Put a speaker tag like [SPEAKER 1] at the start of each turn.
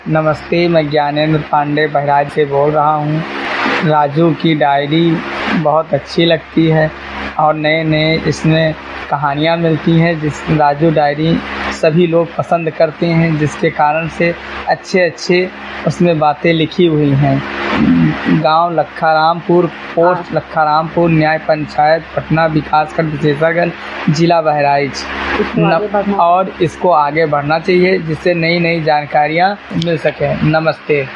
[SPEAKER 1] नमस्ते, मैं ज्ञानेंद्र पांडे बहराइच से बोल रहा हूँ। राजू की डायरी बहुत अच्छी लगती है और नए-नए इसमें कहानियाँ मिलती हैं राजू डायरी सभी लोग पसंद करते हैं, जिसके कारण से अच्छे-अच्छे उसमें बातें लिखी हुई हैं। गाँव लखारामपुर, पोस्ट लखारामपुर, न्याय पंचायत, पटना विकासखंड विशेषज्ञ, जिला बहराइच। और इसको आगे बढ़ना चाहिए जिससे नई-नई जानकारियाँ मिल सकें। नमस्ते।